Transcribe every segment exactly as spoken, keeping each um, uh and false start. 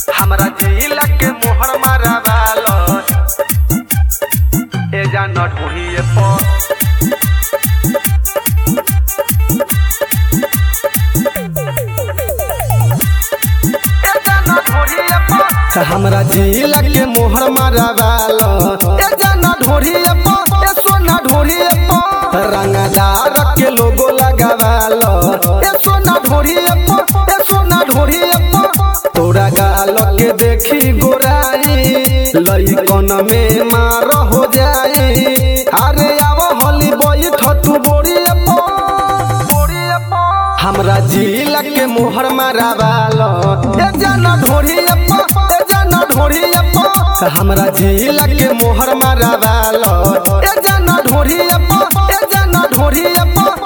हमरा जिला के मोहर मारावालो ए जान ढूढ़िए पर हमरा जिला के मोहर मारावालो ए जाना ढोरिए पर ए सोना ढोरिए पर रंगदार के लोगो लगावालो ए सोना ढोरिए पर ए सोना ढोरिए पर तोरा गाल के देखी गोराई लइकन में मार हो जाई अरे आव होली बैठ तू बोरिए पर बोरिए पर हमरा जिला के मोहर मारावालो ए जाना ढोरिए पर ढोरिए पर हमरा जिला के मोहर मारावालो ए जाना ढोरिए पर ए जाना ढोरिए पर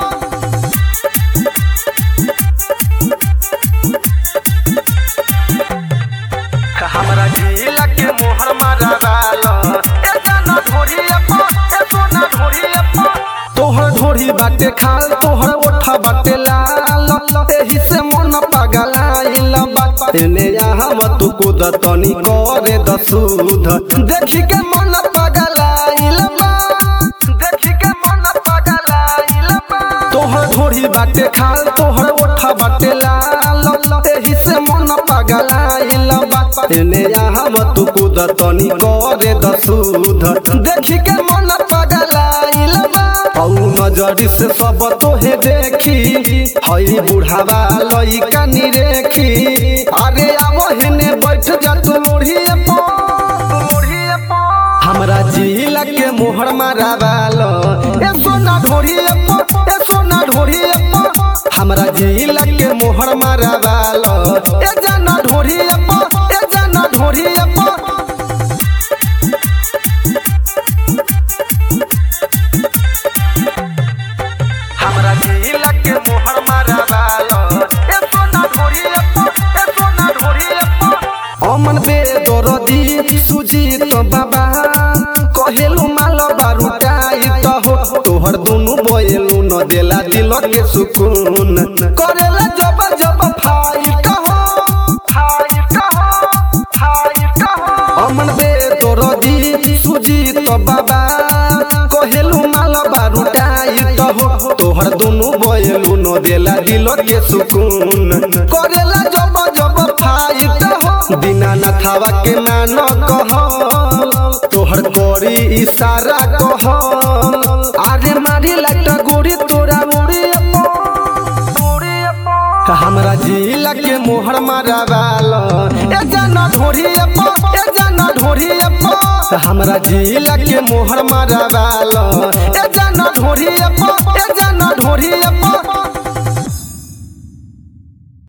हमरा जिला के मोहर मारावालो ए जाना ढोरिए पर ए सोना ढोरिए पर तोहर ढोरी बाटे खाल तोहर ओठा बाटे लाल एही से मन पगलाइल बा एने हम तू कूद तनी करे दसूध देखी के मन पगलाइल बा देखी के मन पगलाइल बा तोहर ढोरी बाटे खाल तोहर ओठा बाटे लाल एही से मन पगलाइल बा एने हम तू कूद तनी करे दसूध देखी के मन पगलाइल बा औ नजरी से सब तोहे देखी हई बुढ़ावा लइका नी रेखी अरे आवो हेने बैठ जा तू मोढ़िए पर मोढ़िए पर हमरा जिला के मोहर मारावालो ए सोना ढोरिए पर ए सोना ढोरिए पर हमरा जिला के मोहर मारावालो ए जाना ढोरिए पर ए जाना ढोरिए पर हमरा जिला के मोहर मारावालो ए सोना ढोरिए पर ए सोना ढोरिए पर अमन बे दरदी सुजीत बाबा कहेलु माल बारूटाई त हो तोहर दुनु बोएलु न देला दिल के सुकून करेला जब जब फाइट हो फाइट हो फाइट हो अमन बे दरदी सुजीत बाबा कहेलु माल बारूटाई त हो तोहर दुनु बोएलु न देला दिल के सुकून करेला जब जब फाइट हो बिना नथावा के मान कह तोहर करी इशारा कह आरे मारी लाइट गोरी तोरा मुड़ी हमरा जिला के मोहर मारावालो ए जाना ढोरिए पर ए जाना ढोरिए पर हमरा जिला के मोहर मारावालो ए जाना ढोरिए पर ए जाना ढोरिए पर।